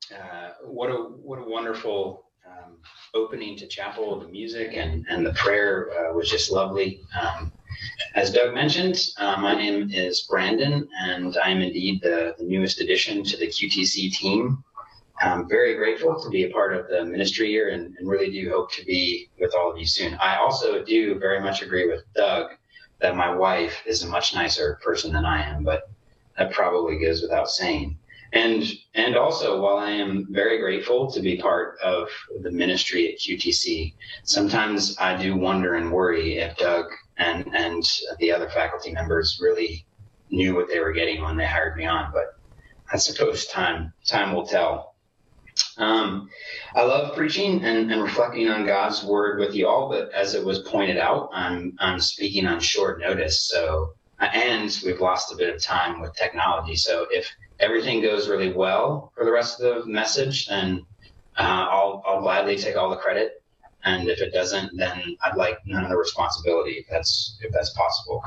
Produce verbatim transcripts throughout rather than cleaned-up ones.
Uh, what a what a wonderful um, opening to chapel. The music and and the prayer uh, was just lovely. Um, as Doug mentioned, uh, my name is Brandon, and I am indeed the, the newest addition to the Q T C team. I'm very grateful to be a part of the ministry here, and, and really do hope to be with all of you soon. I also do very much agree with Doug that my wife is a much nicer person than I am, but that probably goes without saying. And and also, while I am very grateful to be part of the ministry at Q T C, sometimes I do wonder and worry if Doug and, and the other faculty members really knew what they were getting when they hired me on. But I suppose time time will tell. Um, I love preaching and, and reflecting on God's word with you all, but as it was pointed out, I'm I'm speaking on short notice. So and we've lost a bit of time with technology. So if everything goes really well for the rest of the message, then uh, I'll, I'll gladly take all the credit. And if it doesn't, then I'd like none of the responsibility, if that's, if that's possible.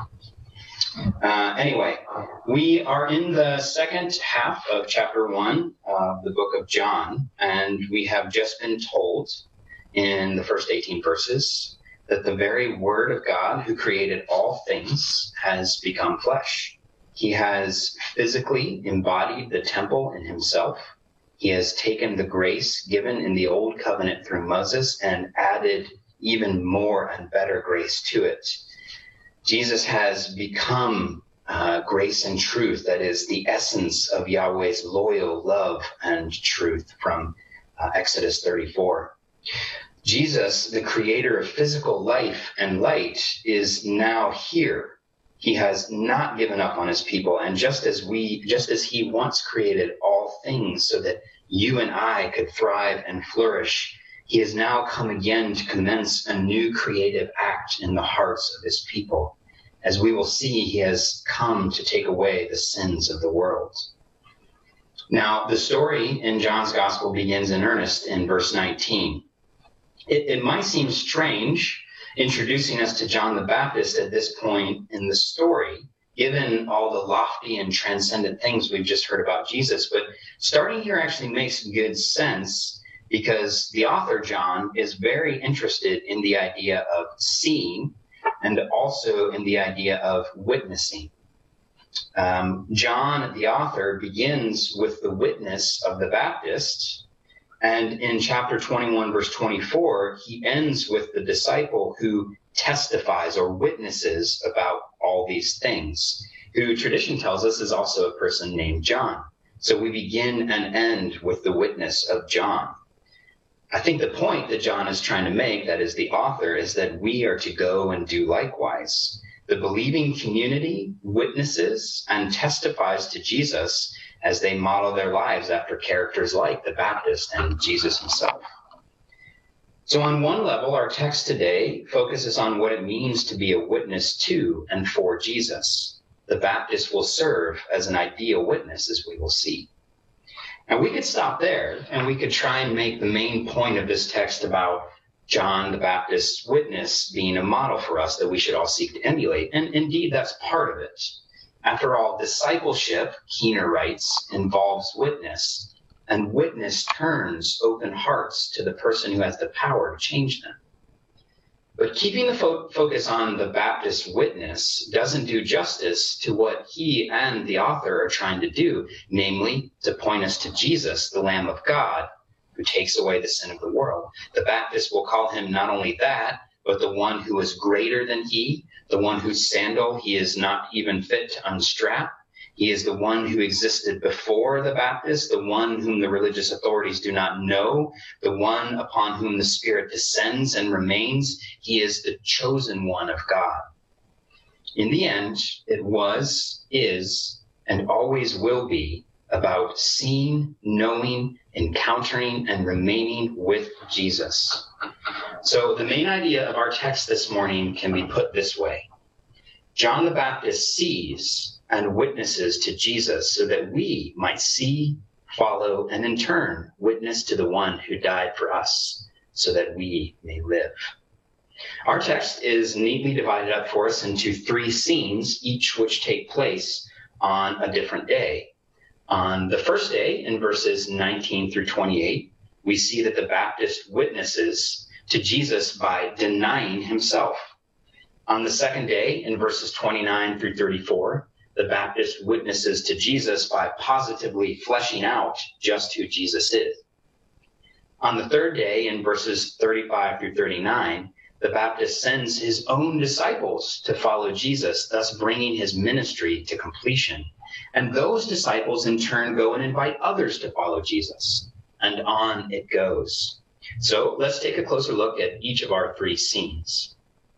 Uh, anyway, we are in the second half of chapter one of the book of John, and we have just been told in the first eighteen verses that the very Word of God, who created all things, has become flesh. He has physically embodied the temple in himself. He has taken the grace given in the old covenant through Moses and added even more and better grace to it. Jesus has become uh, grace and truth, that is the essence of Yahweh's loyal love and truth from uh, Exodus thirty-four. Jesus, the creator of physical life and light, is now here. He has not given up on his people. And just as we, just as he once created all things so that you and I could thrive and flourish, he has now come again to commence a new creative act in the hearts of his people. As we will see, he has come to take away the sins of the world. Now, the story in John's gospel begins in earnest in verse nineteen. It, it might seem strange introducing us to John the Baptist at this point in the story, given all the lofty and transcendent things we've just heard about Jesus. But starting here actually makes good sense because the author, John, is very interested in the idea of seeing and also in the idea of witnessing. Um, John, the author, begins with the witness of the Baptist. And in chapter twenty-one, verse twenty-four, he ends with the disciple who testifies or witnesses about all these things, who tradition tells us is also a person named John. So we begin and end with the witness of John. I think the point that John is trying to make, that is the author, is that we are to go and do likewise. The believing community witnesses and testifies to Jesus as they model their lives after characters like the Baptist and Jesus himself. So on one level, our text today focuses on what it means to be a witness to and for Jesus. The Baptist will serve as an ideal witness, as we will see. And we could stop there, and we could try and make the main point of this text about John the Baptist's witness being a model for us that we should all seek to emulate. And indeed, that's part of it. After all, discipleship, Keener writes, involves witness, and witness turns open hearts to the person who has the power to change them. But keeping the fo- focus on the Baptist witness doesn't do justice to what he and the author are trying to do, namely to point us to Jesus, the Lamb of God, who takes away the sin of the world. The Baptist will call him not only that, but the one who is greater than he, the one whose sandal he is not even fit to unstrap. He is the one who existed before the Baptist, the one whom the religious authorities do not know, the one upon whom the Spirit descends and remains. He is the chosen one of God. In the end, it was, is, and always will be about seeing, knowing, encountering, and remaining with Jesus. So the main idea of our text this morning can be put this way. John the Baptist sees and witnesses to Jesus so that we might see, follow, and in turn witness to the one who died for us so that we may live. Our text is neatly divided up for us into three scenes, each which take place on a different day. On the first day, in verses nineteen through twenty-eight, we see that the Baptist witnesses to Jesus by denying himself. On the second day, in verses twenty-nine through thirty-four, the Baptist witnesses to Jesus by positively fleshing out just who Jesus is. On the third day, in verses thirty-five through thirty-nine, the Baptist sends his own disciples to follow Jesus, thus bringing his ministry to completion. And those disciples in turn go and invite others to follow Jesus. And on it goes. So let's take a closer look at each of our three scenes.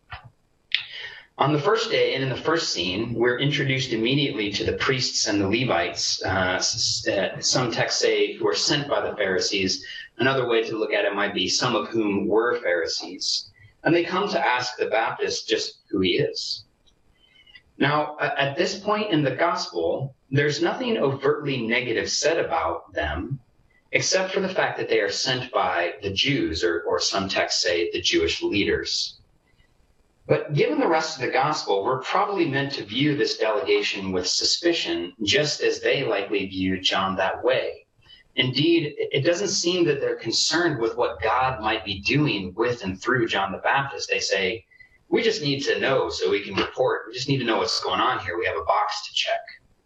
On the first day and in the first scene, we're introduced immediately to the priests and the Levites. Uh, some texts say who are sent by the Pharisees. Another way to look at it might be some of whom were Pharisees. And they come to ask the Baptist just who he is. Now, at this point in the gospel, there's nothing overtly negative said about them, except for the fact that they are sent by the Jews, or, or some texts say the Jewish leaders. But given the rest of the gospel, we're probably meant to view this delegation with suspicion, just as they likely viewed John that way. Indeed, it doesn't seem that they're concerned with what God might be doing with and through John the Baptist. They say, we just need to know so we can report. We just need to know what's going on here. We have a box to check.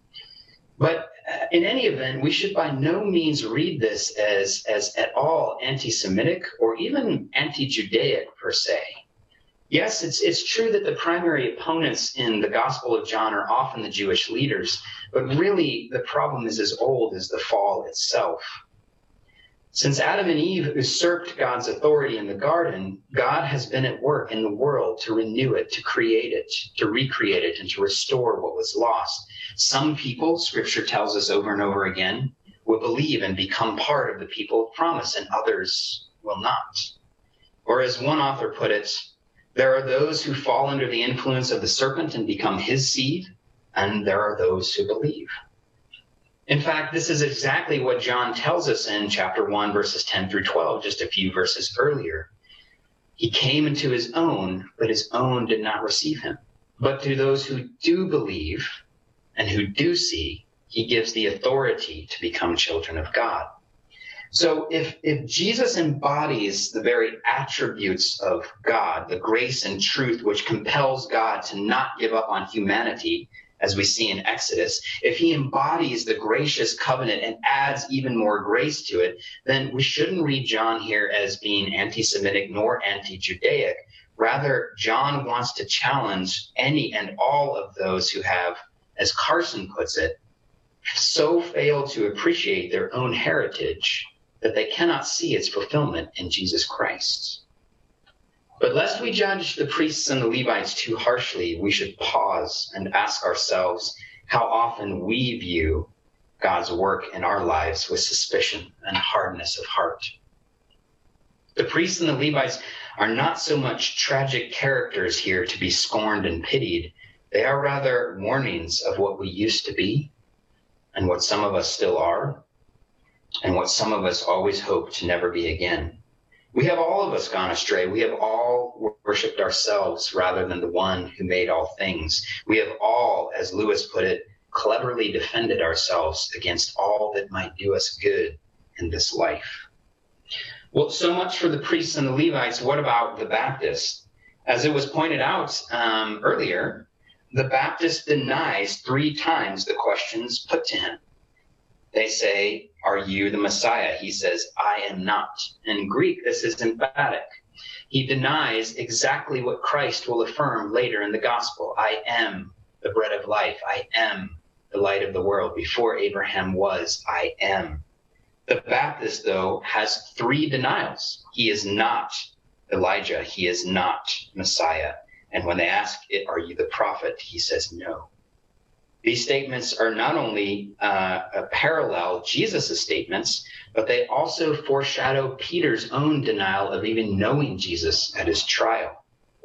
But in any event, we should by no means read this as, as at all anti-Semitic or even anti-Judaic per se. Yes, it's, it's true that the primary opponents in the Gospel of John are often the Jewish leaders, but really the problem is as old as the fall itself. Since Adam and Eve usurped God's authority in the garden, God has been at work in the world to renew it, to create it, to recreate it, and to restore what was lost. Some people, Scripture tells us over and over again, will believe and become part of the people of promise, and others will not. Or as one author put it, there are those who fall under the influence of the serpent and become his seed, and there are those who believe. In fact, this is exactly what John tells us in chapter one, verses ten through twelve, just a few verses earlier. He came into his own, but his own did not receive him. But to those who do believe and who do see, he gives the authority to become children of God. So if, if Jesus embodies the very attributes of God, the grace and truth which compels God to not give up on humanity, as we see in Exodus, if he embodies the gracious covenant and adds even more grace to it, then we shouldn't read John here as being anti-Semitic nor anti-Judaic. Rather, John wants to challenge any and all of those who have, as Carson puts it, so failed to appreciate their own heritage that they cannot see its fulfillment in Jesus Christ. But lest we judge the priests and the Levites too harshly, we should pause and ask ourselves how often we view God's work in our lives with suspicion and hardness of heart. The priests and the Levites are not so much tragic characters here to be scorned and pitied. They are rather warnings of what we used to be and what some of us still are, and what some of us always hope to never be again. We have all of us gone astray. We have all worshipped ourselves rather than the one who made all things. We have all, as Lewis put it, cleverly defended ourselves against all that might do us good in this life. Well, so much for the priests and the Levites. What about the Baptist? As it was pointed out um, earlier, the Baptist denies three times the questions put to him. They say, "Are you the Messiah?" He says, "I am not." In Greek, this is emphatic. He denies exactly what Christ will affirm later in the gospel. I am the bread of life. I am the light of the world. Before Abraham was, I am. The Baptist, though, has three denials. He is not Elijah. He is not Messiah. And when they ask, "Are you the prophet?" he says, "No." These statements are not only uh, a parallel Jesus' statements, but they also foreshadow Peter's own denial of even knowing Jesus at his trial.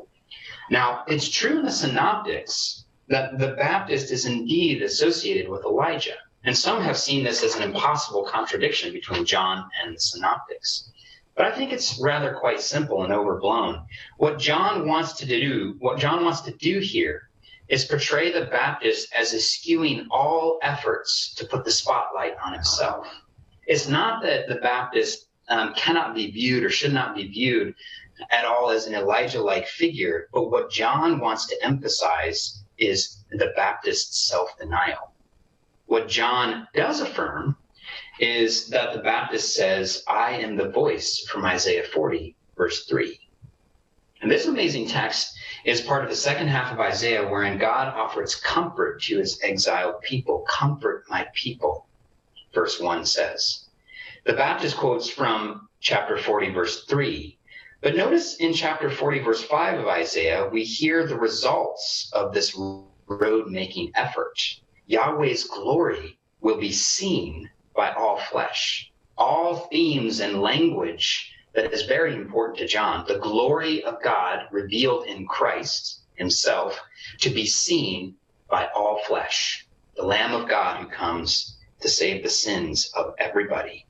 Now, it's true in the Synoptics that the Baptist is indeed associated with Elijah, and some have seen this as an impossible contradiction between John and the Synoptics. But I think it's rather quite simple and overblown. What John wants to do, what John wants to do here is portray the Baptist as eschewing all efforts to put the spotlight on himself. It's not that the Baptist um, cannot be viewed or should not be viewed at all as an Elijah-like figure, but what John wants to emphasize is the Baptist's self-denial. What John does affirm is that the Baptist says, I am the voice from Isaiah forty, verse three. And this amazing text is part of the second half of Isaiah, wherein God offers comfort to his exiled people. Comfort my people, verse one says. The Baptist quotes from chapter forty, verse three. But notice in chapter forty, verse five of Isaiah, we hear the results of this road-making effort. Yahweh's glory will be seen by all flesh. All themes and language that is very important to John. The glory of God revealed in Christ himself to be seen by all flesh. The Lamb of God who comes to save the sins of everybody.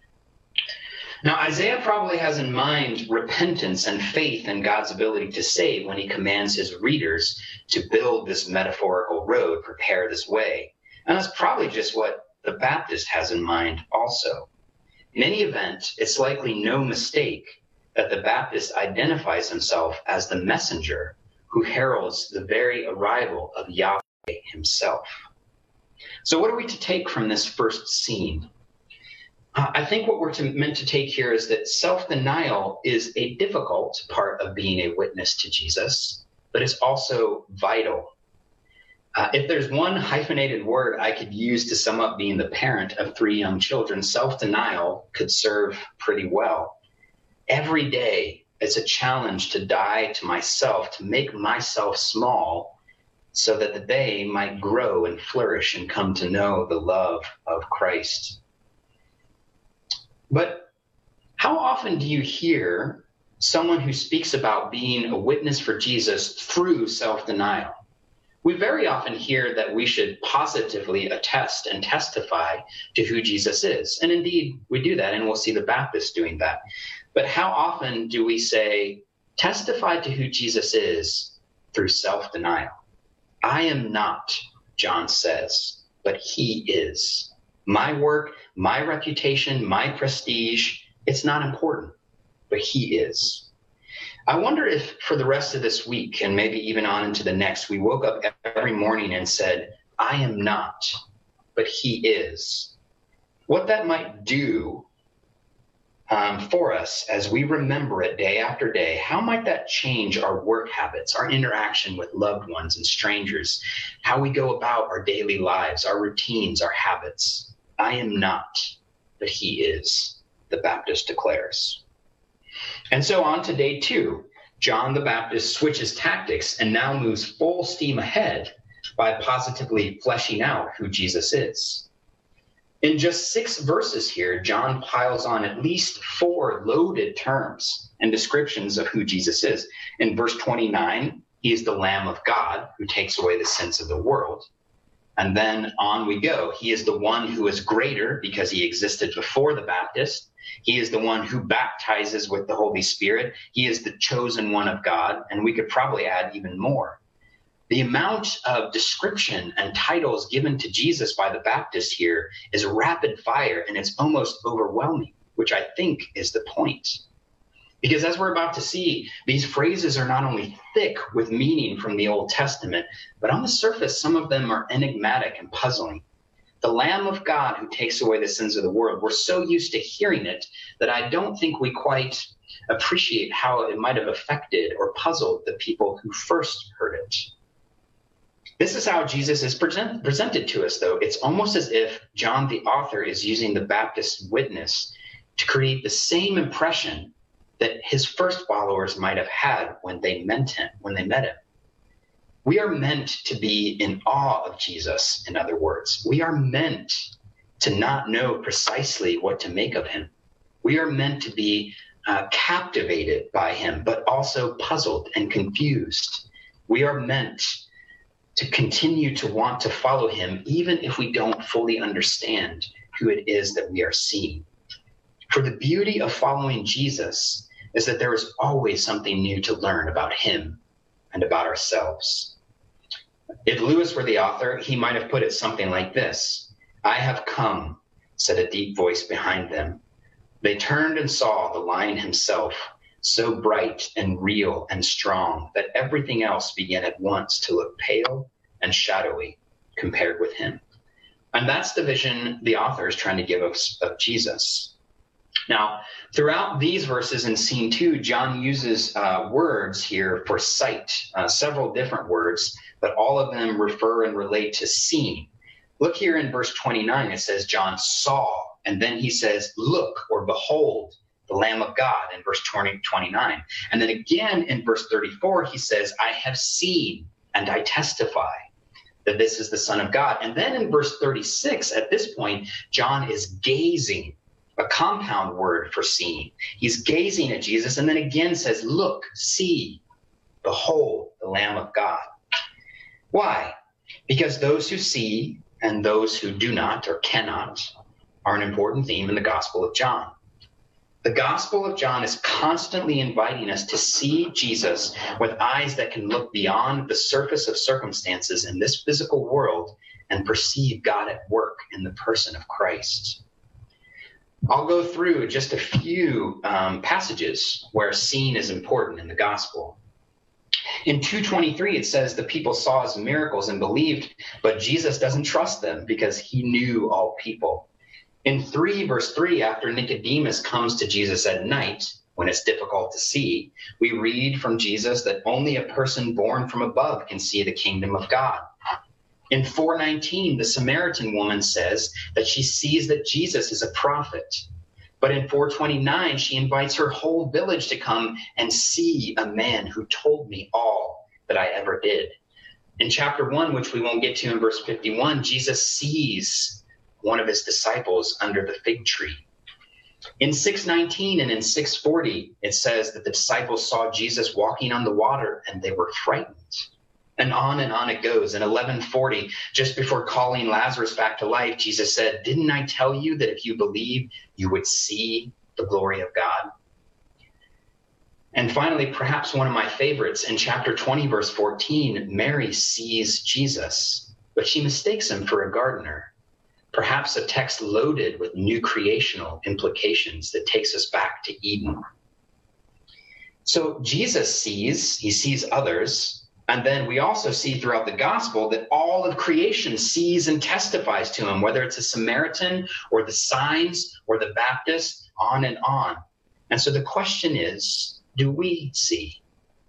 Now, Isaiah probably has in mind repentance and faith in God's ability to save when he commands his readers to build this metaphorical road, prepare this way. And that's probably just what the Baptist has in mind also. In any event, it's likely no mistake that the Baptist identifies himself as the messenger who heralds the very arrival of Yahweh himself. So what are we to take from this first scene? Uh, I think what we're to, meant to take here is that self-denial is a difficult part of being a witness to Jesus, but it's also vital. Uh, if there's one hyphenated word I could use to sum up being the parent of three young children, self-denial could serve pretty well. Every day, it's a challenge to die to myself, to make myself small so that they might grow and flourish and come to know the love of Christ. But how often do you hear someone who speaks about being a witness for Jesus through self-denial? We very often hear that we should positively attest and testify to who Jesus is. And indeed, we do that, and we'll see the Baptists doing that. But how often do we say, testify to who Jesus is through self-denial? I am not, John says, but he is. My work, my reputation, my prestige, it's not important, but he is. I wonder if for the rest of this week and maybe even on into the next, we woke up every morning and said, I am not, but he is. What that might do um, for us as we remember it day after day, how might that change our work habits, our interaction with loved ones and strangers, how we go about our daily lives, our routines, our habits? I am not, but he is, the Baptist declares. And so on to day two, John the Baptist switches tactics and now moves full steam ahead by positively fleshing out who Jesus is. In just six verses here, John piles on at least four loaded terms and descriptions of who Jesus is. In verse twenty-nine, he is the Lamb of God who takes away the sins of the world. And then on we go. He is the one who is greater because he existed before the Baptist. He is the one who baptizes with the Holy Spirit. He is the chosen one of God. And we could probably add even more. The amount of description and titles given to Jesus by the Baptist here is rapid fire, and it's almost overwhelming, which I think is the point. Because as we're about to see, these phrases are not only thick with meaning from the Old Testament, but on the surface, some of them are enigmatic and puzzling. The Lamb of God who takes away the sins of the world, we're so used to hearing it that I don't think we quite appreciate how it might have affected or puzzled the people who first heard it. This is how Jesus is present, presented to us, though. It's almost as if John the author is using the Baptist witness to create the same impression that his first followers might have had when they met him, when they met him. We are meant to be in awe of Jesus, in other words. We are meant to not know precisely what to make of him. We are meant to be uh, captivated by him, but also puzzled and confused. We are meant to continue to want to follow him, even if we don't fully understand who it is that we are seeing. For the beauty of following Jesus is that there is always something new to learn about him and about ourselves. If Lewis were the author, he might have put it something like this: "I have come," said a deep voice behind them. They turned and saw the Lion himself, so bright and real and strong that everything else began at once to look pale and shadowy compared with him. And that's the vision the author is trying to give us of Jesus. Now, throughout these verses in scene two, John uses uh, words here for sight, uh, several different words, but all of them refer and relate to seeing. Look here in verse twenty-nine, it says John saw, and then he says, look or behold the Lamb of God in verse twenty, twenty-nine. And then again in verse thirty-four, he says, I have seen and I testify that this is the Son of God. And then in verse thirty-six, at this point, John is gazing, a compound word for seeing. He's gazing at Jesus and then again says, look, see, behold the Lamb of God. Why? Because those who see and those who do not or cannot are an important theme in the Gospel of John. The Gospel of John is constantly inviting us to see Jesus with eyes that can look beyond the surface of circumstances in this physical world and perceive God at work in the person of Christ. I'll go through just a few um, passages where seeing is important in the Gospel. In two twenty-three, it says the people saw his miracles and believed, but Jesus doesn't trust them because he knew all people. In three, verse three, after Nicodemus comes to Jesus at night, when it's difficult to see, we read from Jesus that only a person born from above can see the kingdom of God. In four nineteen, the Samaritan woman says that she sees that Jesus is a prophet. But in four twenty-nine, she invites her whole village to come and see a man who told me all that I ever did. In chapter one, which we won't get to in verse fifty-one, Jesus sees one of his disciples under the fig tree. In six nineteen and in six forty, it says that the disciples saw Jesus walking on the water and they were frightened. And on and on it goes. In eleven forty, just before calling Lazarus back to life, Jesus said, didn't I tell you that if you believe, you would see the glory of God? And finally, perhaps one of my favorites, in chapter twenty, verse fourteen, Mary sees Jesus, but she mistakes him for a gardener. Perhaps a text loaded with new creational implications that takes us back to Eden. So Jesus sees, he sees others, and then we also see throughout the gospel that all of creation sees and testifies to him, whether it's a Samaritan or the signs or the Baptist, on and on. And so the question is, do we see?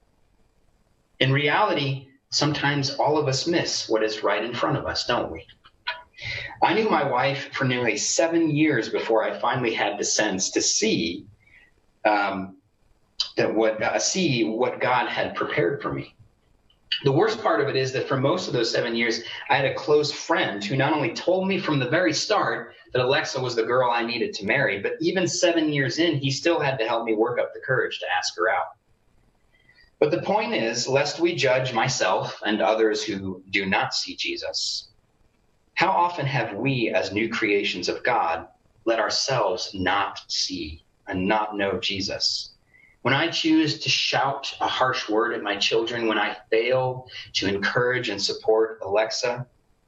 In reality, sometimes all of us miss what is right in front of us, don't we? I knew my wife for nearly seven years before I finally had the sense to see um, that what uh, see what God had prepared for me. The worst part of it is that for most of those seven years, I had a close friend who not only told me from the very start that Alexa was the girl I needed to marry, but even seven years in, he still had to help me work up the courage to ask her out. But the point is, lest we judge myself and others who do not see Jesus, how often have we, as new creations of God, let ourselves not see and not know Jesus? When I choose to shout a harsh word at my children, when I fail to encourage and support Alexa,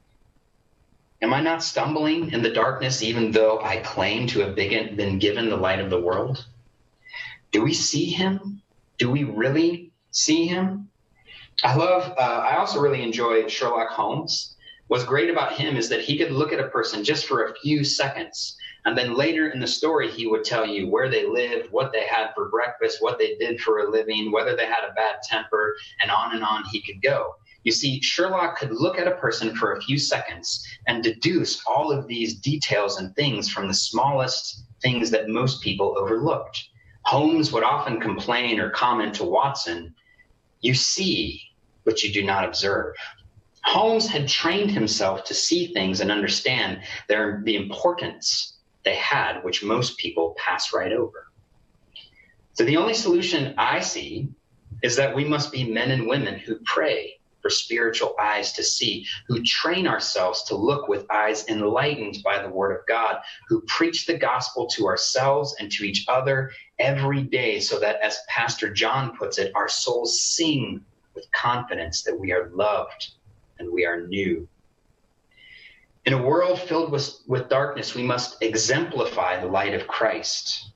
am I not stumbling in the darkness even though I claim to have been given the light of the world? Do we see him? Do we really see him? I love, uh, I also really enjoy Sherlock Holmes. What's great about him is that he could look at a person just for a few seconds, and then later in the story, he would tell you where they lived, what they had for breakfast, what they did for a living, whether they had a bad temper, and on and on he could go. You see, Sherlock could look at a person for a few seconds and deduce all of these details and things from the smallest things that most people overlooked. Holmes would often complain or comment to Watson, "You see, but you do not observe." Holmes had trained himself to see things and understand their, the importance they had, which most people pass right over. So the only solution I see is that we must be men and women who pray for spiritual eyes to see, who train ourselves to look with eyes enlightened by the word of God, who preach the gospel to ourselves and to each other every day so that, as Pastor John puts it, our souls sing with confidence that we are loved and we are new. In a world filled with, with darkness, we must exemplify the light of Christ.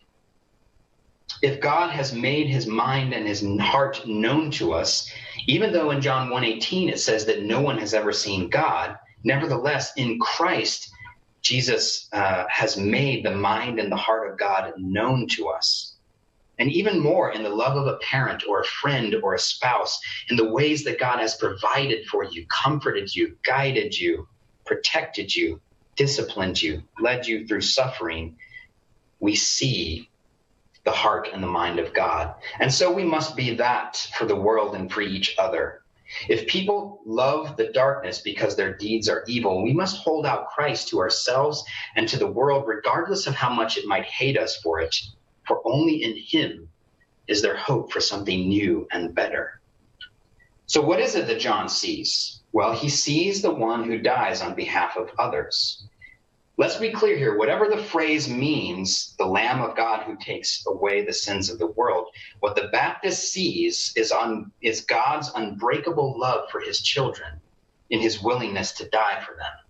If God has made his mind and his heart known to us, even though in John one eighteen it says that no one has ever seen God, nevertheless, in Christ, Jesus uh, has made the mind and the heart of God known to us. And even more in the love of a parent or a friend or a spouse, in the ways that God has provided for you, comforted you, guided you, protected you, disciplined you, led you through suffering, we see the heart and the mind of God. And so we must be that for the world and for each other. If people love the darkness because their deeds are evil, we must hold out Christ to ourselves and to the world, regardless of how much it might hate us for it. For only in him is there hope for something new and better. So what is it that John sees? Well, he sees the one who dies on behalf of others. Let's be clear here. Whatever the phrase means, the Lamb of God who takes away the sins of the world, what the Baptist sees is, on, is God's unbreakable love for his children in his willingness to die for them.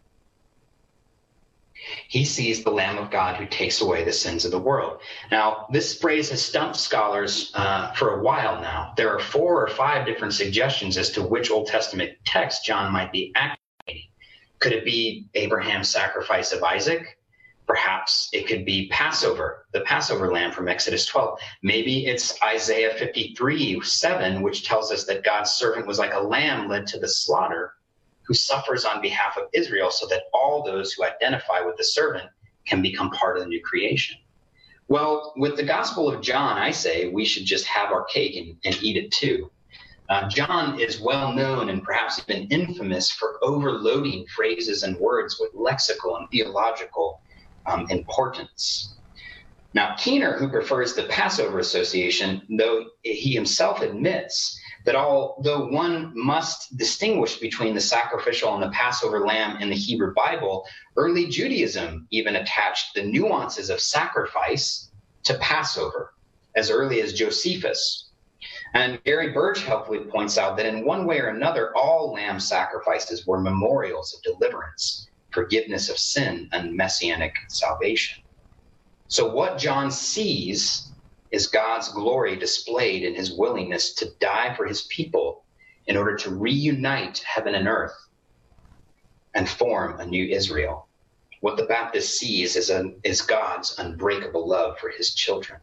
He sees the Lamb of God who takes away the sins of the world. Now, this phrase has stumped scholars uh, for a while now. There are four or five different suggestions as to which Old Testament text John might be activating. Could it be Abraham's sacrifice of Isaac? Perhaps it could be Passover, the Passover lamb from Exodus twelve. Maybe it's Isaiah fifty-three seven, which tells us that God's servant was like a lamb led to the slaughter, who suffers on behalf of Israel so that all those who identify with the servant can become part of the new creation. Well, with the Gospel of John, I say we should just have our cake and, and eat it too. Uh, John is well known and perhaps even infamous for overloading phrases and words with lexical and theological um, importance. Now, Keener, who prefers the Passover Association, though he himself admits that although one must distinguish between the sacrificial and the Passover lamb in the Hebrew Bible, early Judaism even attached the nuances of sacrifice to Passover as early as Josephus. And Gary Burge helpfully points out that in one way or another, all lamb sacrifices were memorials of deliverance, forgiveness of sin, and messianic salvation. So what John sees is God's glory displayed in his willingness to die for his people in order to reunite heaven and earth and form a new Israel. What the Baptist sees is, a, is God's unbreakable love for his children.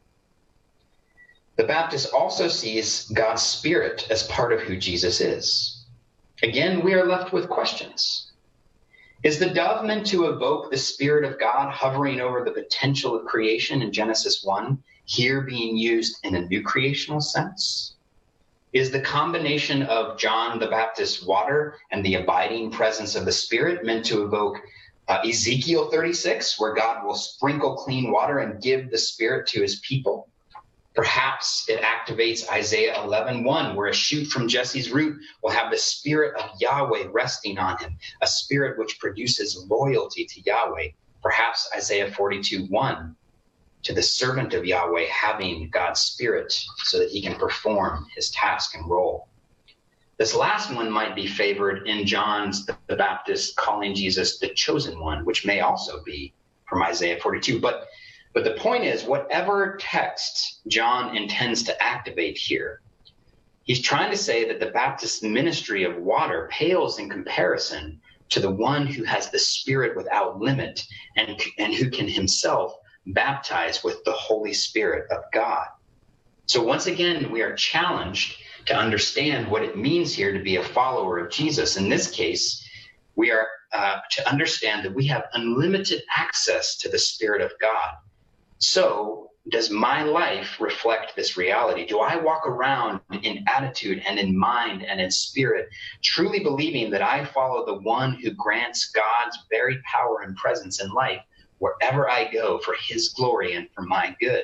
The Baptist also sees God's Spirit as part of who Jesus is. Again, we are left with questions. Is the dove meant to evoke the Spirit of God hovering over the potential of creation in Genesis one, here being used in a new creational sense? Is the combination of John the Baptist's water and the abiding presence of the Spirit meant to evoke uh, Ezekiel thirty-six, where God will sprinkle clean water and give the Spirit to his people? Perhaps it activates Isaiah eleven one, where a shoot from Jesse's root will have the Spirit of Yahweh resting on him, a spirit which produces loyalty to Yahweh. Perhaps Isaiah forty-two one, to the servant of Yahweh having God's Spirit so that he can perform his task and role. This last one might be favored in John's the Baptist calling Jesus the chosen one, which may also be from Isaiah forty-two. But But the point is, whatever text John intends to activate here, he's trying to say that the Baptist ministry of water pales in comparison to the one who has the Spirit without limit and, and who can himself baptize with the Holy Spirit of God. So once again, we are challenged to understand what it means here to be a follower of Jesus. In this case, we are uh, to understand that we have unlimited access to the Spirit of God. So does my life reflect this reality? Do I walk around in attitude and in mind and in spirit, truly believing that I follow the one who grants God's very power and presence in life wherever I go for his glory and for my good?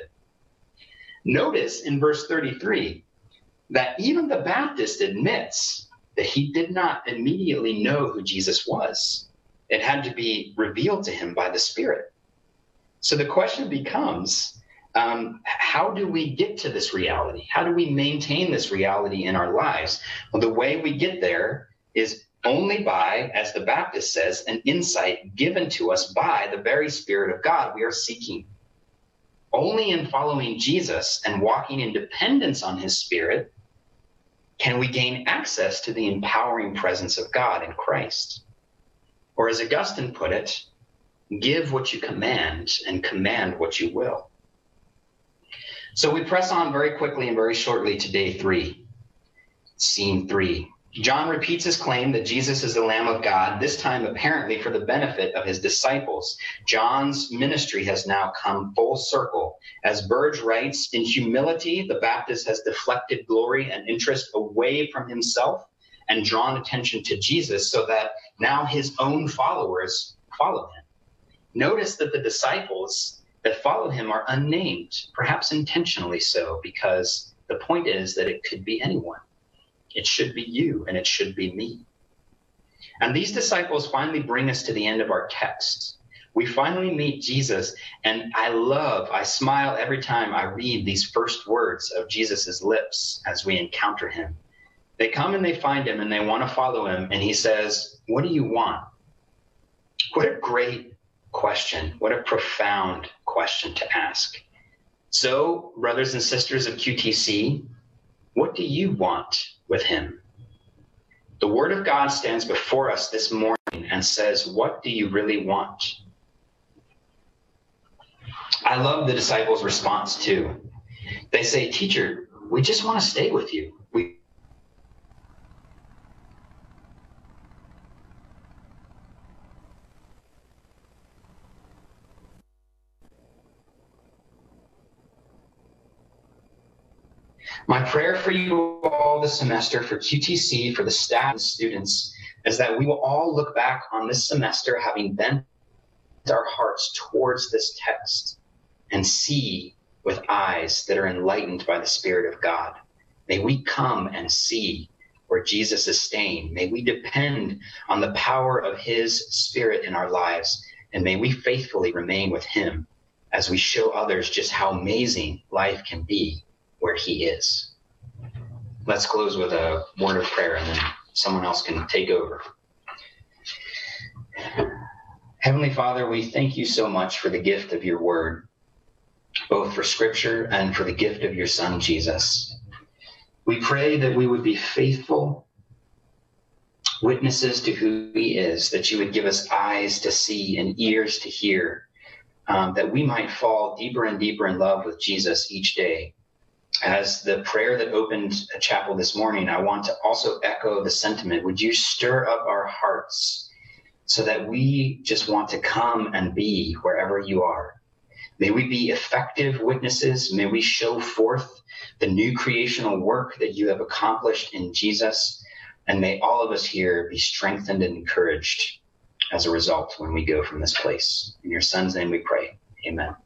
Notice in verse thirty-three that even the Baptist admits that he did not immediately know who Jesus was. It had to be revealed to him by the Spirit. So the question becomes, um, how do we get to this reality? How do we maintain this reality in our lives? Well, the way we get there is Only by, as the Baptist says, an insight given to us by the very Spirit of God we are seeking. Only in following Jesus and walking in dependence on his Spirit can we gain access to the empowering presence of God in Christ. Or as Augustine put it, give what you command and command what you will. So we press on very quickly and very shortly to day three, scene three. John repeats his claim that Jesus is the Lamb of God, this time apparently for the benefit of his disciples. John's ministry has now come full circle. As Burge writes, in humility, the Baptist has deflected glory and interest away from himself and drawn attention to Jesus so that now his own followers follow him. Notice that the disciples that follow him are unnamed, perhaps intentionally so, because the point is that it could be anyone. It should be you, and it should be me. And these disciples finally bring us to the end of our text. We finally meet Jesus, and I love, I smile every time I read these first words of Jesus's lips as we encounter him. They come and they find him, and they want to follow him, and he says, "What do you want?" What a great question. What a profound question to ask. So, brothers and sisters of Q T C, what do you want with him? The Word of God stands before us this morning and says, what do you really want? I love the disciples' response too. They say, "Teacher, we just want to stay with you. We My prayer for you all this semester, for Q T C, for the staff and students, is that we will all look back on this semester having bent our hearts towards this text and see with eyes that are enlightened by the Spirit of God. May we come and see where Jesus is staying. May we depend on the power of his Spirit in our lives, and may we faithfully remain with him as we show others just how amazing life can be where he is. Let's close with a word of prayer, and then someone else can take over. Heavenly Father, we thank you so much for the gift of your word, both for scripture and for the gift of your Son, Jesus. We pray that we would be faithful witnesses to who he is, that you would give us eyes to see and ears to hear, um, that we might fall deeper and deeper in love with Jesus each day. As the prayer that opened a chapel this morning, I want to also echo the sentiment. Would you stir up our hearts so that we just want to come and be wherever you are? May we be effective witnesses. May we show forth the new creational work that you have accomplished in Jesus. And may all of us here be strengthened and encouraged as a result when we go from this place. In your Son's name we pray. Amen.